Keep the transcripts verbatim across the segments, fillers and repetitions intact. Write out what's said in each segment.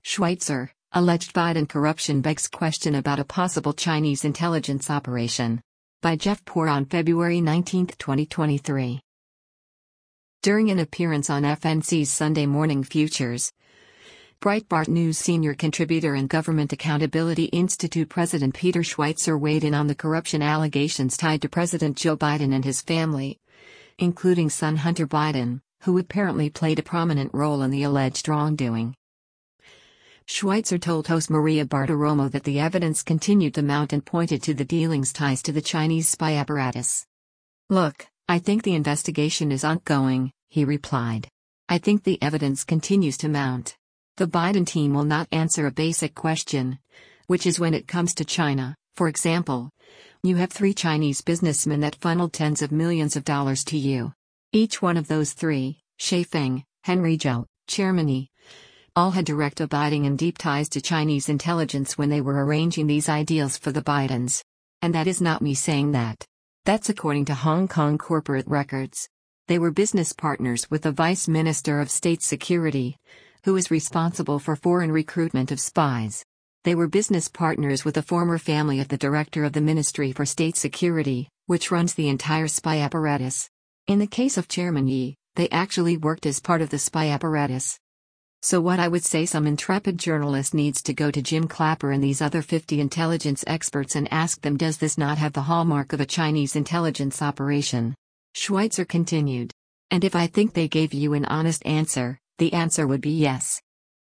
Schweitzer, alleged Biden corruption begs question about a possible Chinese intelligence operation. By Jeff Poor on February nineteenth, twenty twenty-three. During an appearance on F N C's Sunday Morning Futures, Breitbart News senior contributor and Government Accountability Institute President Peter Schweitzer weighed in on the corruption allegations tied to President Joe Biden and his family, including son Hunter Biden, who apparently played a prominent role in the alleged wrongdoing. Schweitzer told host Maria Bartiromo that the evidence continued to mount and pointed to the dealings' ties to the Chinese spy apparatus. "Look, I think the investigation is ongoing," he replied. "I think the evidence continues to mount. The Biden team will not answer a basic question, which is when it comes to China, for example, you have three Chinese businessmen that funneled tens of millions of dollars to you. Each one of those three, Shafeng, Henry Zhou, Chairman Yi, all had direct abiding and deep ties to Chinese intelligence when they were arranging these ideals for the Bidens. And that is not me saying that. That's according to Hong Kong corporate records. They were business partners with the Vice Minister of State Security, who is responsible for foreign recruitment of spies. They were business partners with the former family of the director of the Ministry for State Security, which runs the entire spy apparatus. In the case of Chairman Yi, they actually worked as part of the spy apparatus. So what I would say, some intrepid journalist needs to go to Jim Clapper and these other fifty intelligence experts and ask them, does this not have the hallmark of a Chinese intelligence operation? Schweitzer continued. And if I think they gave you an honest answer, the answer would be yes.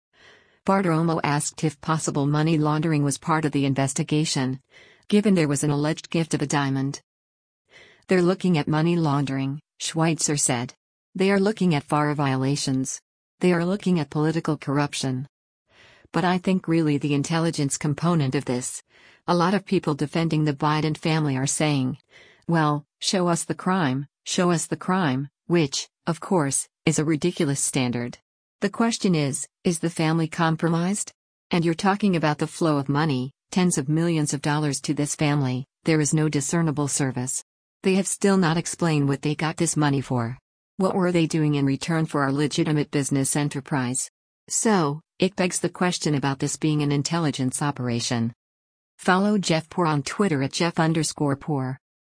Bartiromo asked if possible money laundering was part of the investigation, given there was an alleged gift of a diamond. They're looking at money laundering, Schweitzer said. They are looking at F A R violations. They are looking at political corruption. But I think really the intelligence component of this, a lot of people defending the Biden family are saying, well, show us the crime, show us the crime, which, of course, is a ridiculous standard. The question is, is the family compromised? And you're talking about the flow of money, tens of millions of dollars to this family, there is no discernible service. They have still not explained what they got this money for. What were they doing in return for our legitimate business enterprise? So, it begs the question about this being an intelligence operation. Follow Jeff Poor on Twitter at Jeff underscore Poor.